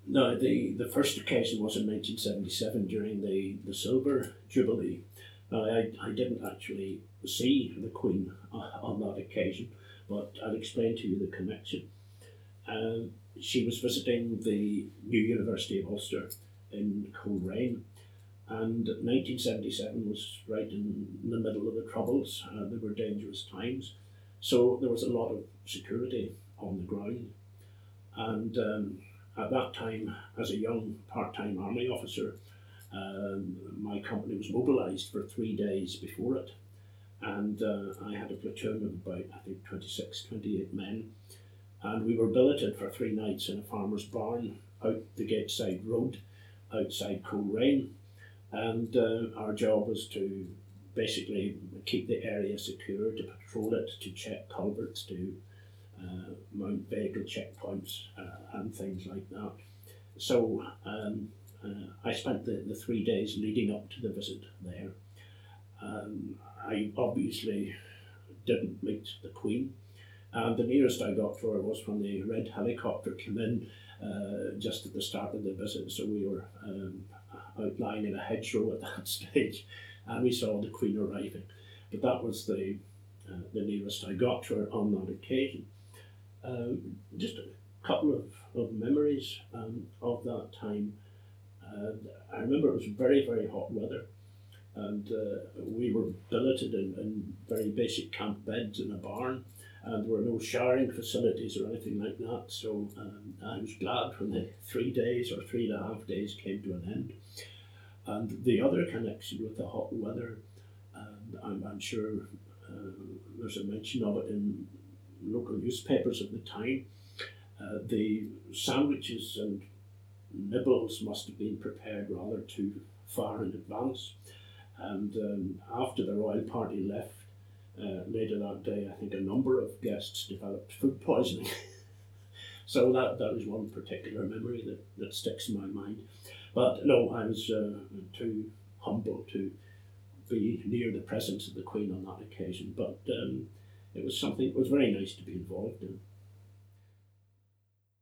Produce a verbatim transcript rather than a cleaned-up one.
No, the, the first occasion was in nineteen seventy-seven during the, the Silver Jubilee. Now, I, I didn't actually see the Queen uh, on that occasion, but I'll explain to you the connection. Um, she was visiting the new University of Ulster in Coleraine, and nineteen seventy-seven was right in the middle of the Troubles. Uh, there were dangerous times, so there was a lot of security on the ground. And um, at that time, as a young part-time army officer, um, my company was mobilised for three days before it. And uh, I had a platoon of about, I think, twenty-six, twenty-eight men. And we were billeted for three nights in a farmer's barn out the Gateside Road, outside Coleraine. And uh, our job was to basically keep the area secure, to patrol it, to check culverts, to uh, mount vehicle checkpoints uh, and things like that. So um, uh, I spent the, the three days leading up to the visit there. Um, I obviously didn't meet the Queen, and the nearest I got to her was when the red helicopter came in uh, just at the start of the visit. So we were um, out lying in a hedgerow at that stage, and we saw the Queen arriving. But that was the uh, the nearest I got to her on that occasion. Um, just a couple of, of memories um, of that time. Uh, I remember it was very, very hot weather, and uh, we were billeted in, in very basic camp beds in a barn, and there were no showering facilities or anything like that. So um, I was glad when the three days or three and a half days came to an end. And the other connection with the hot weather, and I'm, I'm sure uh, there's a mention of it in local newspapers at the time, uh, the sandwiches and nibbles must have been prepared rather too far in advance. And um, after the royal party left uh, later that day, I think a number of guests developed food poisoning. So that, that is one particular memory that, that sticks in my mind. But no, I was uh, too humble to be near the presence of the Queen on that occasion. But um, it was something, it was very nice to be involved in.